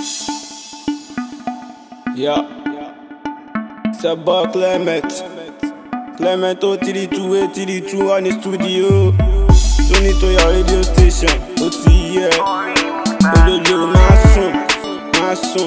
Yeah. It's a boy Clement 032 on the studio. Tune it to your radio station. OTE. Ojojo máa sùn.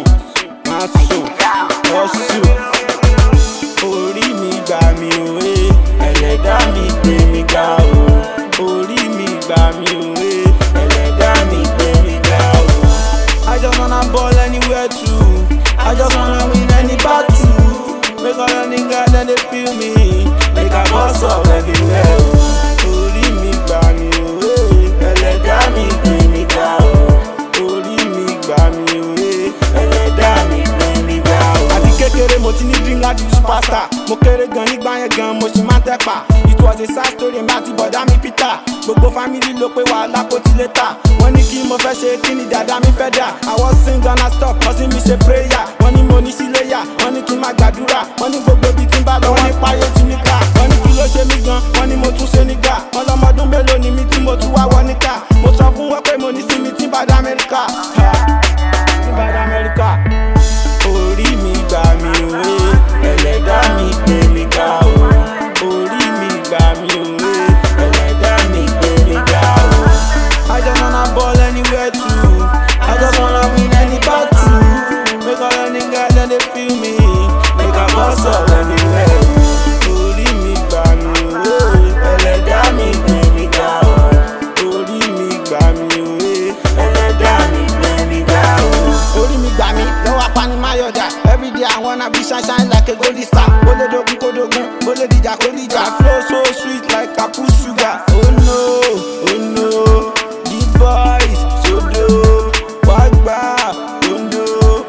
Ọ̀sùn. Orí mi gbà mí òwe. Ẹlẹ́dàá mi gbé mi ga o. Orí mi gbà mí òwe. Ẹlẹ́dàá mi gbé mi ga o. I just wanna ball anywhere too. I just wanna win any battle. Make all the niggas that they feel me. Make a boss up everywhere. Orí mi gbà mí òwe. Ẹlẹ́dàá mi gbé mi ga o. Orí mi gbà mí òwe. Ẹlẹ́dàá mi gbé mi ga o. Àti kékeré mo ti ní dream láti di superstar. Mo kéré gan nígbà yẹn gan mo ṣì máa ń tẹ́pà. It was a sad story nígbà tí bọ̀dá mi Peter. Gbogbo family ló pé wàhálà kó ti lè tà. Wọ́n ní kí mo fẹ́ ṣe kí ni dàda mi fẹ́ dà. I was sing gonna stop, wọ́n sì mi ṣe prayer. Wọ́n ní mo ní síléyà, wọ́n ní kí n máa gbàdúrà. Wọ́n ní gbogbo ibi tí ń bá lọ, wọ́n ní páyé tí ní ká. Wọ́n ní kí ló ṣe mí gan, wọ́n ní mo tún ṣe nígà. Wọ́n lọ́mọdún mélòó ni mi tí mo tún wá wọ níkà. Mo sọ fún wọn pé mo ní sí mi tí ń bá dá Amẹ́ríkà. Tí ń bá dá Amẹ́ríkà. Orí mi gbà mí òwe, ẹlẹ́dàá mi gbé mi ga o. Orí mi gbà mí òwe, ẹlẹ́dàá mi gbé mi ga o. I just wanna ball anywhere too. I just wanna win any battle. Make all the niggas that they feel me. Make a boss up everywhere. Orí mi gbà mí òwe, ẹlẹ́dàá mi gbé mi ga o. Orí mi gbà mí òwe, ẹlẹ́dàá mi gbé mi ga o. Orí mi gbà mí lọ́wọ́ apanimayọ̀dà. Everyday I wanna be shine like a golden star. Bólé dogun kó dogun, bólé dìjà kó dìjà. Flow so sweet like I put sugar. Oh no, the boys so dope. Wagba, ondo,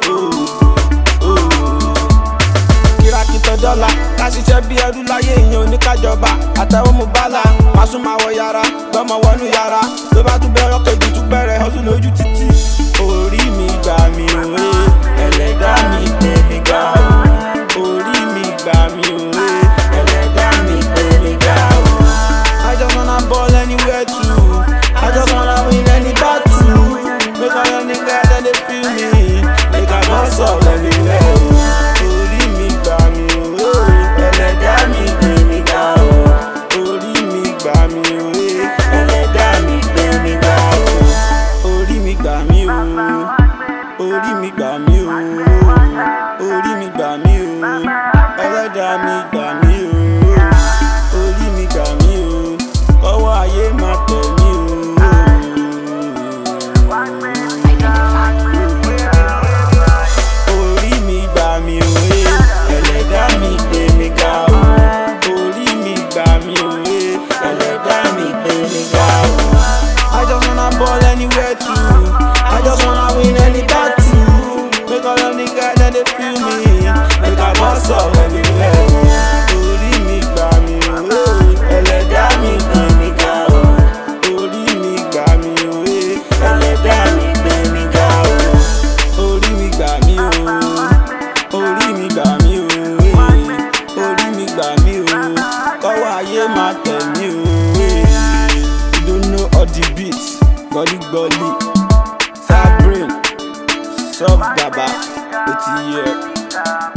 kìràkìtọ̀ dọ́là, ká ṣiṣẹ́ bí ẹrú láyé èèyàn oníkájọba. Àtẹ̀wọ́ mo bálà, máa sún máa wọ yàrá, gbọ́mọ wọnú yàrá. Tó bá tún bẹ̀rẹ̀ kejì tún bẹ̀rẹ̀ ọdún lójú títì. Orí mi gbà mí òwe, ẹlẹ́dàá mi gbé mi ga o. Orí mi gbà mí òwe, ẹlẹ́dàá mi gbé mi ga o. I just wanna ball anywhere too. I just wanna win any battle. Make all the niggas that they feel me. Make a boss up everywhere. Orí mi gbà mí òwe, ẹlẹ́dàá mi gbé mi ga o. Orí mi gbà mí òwe, ẹlẹ́dàá mi gbé mi ga o. Orí mi gbà mí o. Orí mi gbà mí o. Orí mi gbà mí o. Ẹlẹ́dàá mi gbà mí o. Orí mi gbà mí o. Ọwọ́ ayé máa tẹ̀ mí o. Orí mi gbà mí o. Ẹlẹ́dàá mi gbé mi ga o. Orí mi gbà mí o. Ẹlẹ́dàá mi gbé mi ga o. I just wanna ball anywhere too. I just wanna win any battle. Make all the niggas that they feel me. Make a boss up everywhere. Orí mi gbà mí o. Ẹlẹ́dàá mi gbé mi ga o. Orí mi gbà mí o. Ẹlẹ́dàá mi gbé mi ga o. Orí mi gbà mí o. Orí mi gbà mí o. Orí mi gbà mí o. Kọ́wọ́ ayé máa tẹ̀ mí o. You don't know all the beats. Gọ́lí. Sabrain. Soft Gaba. OTE.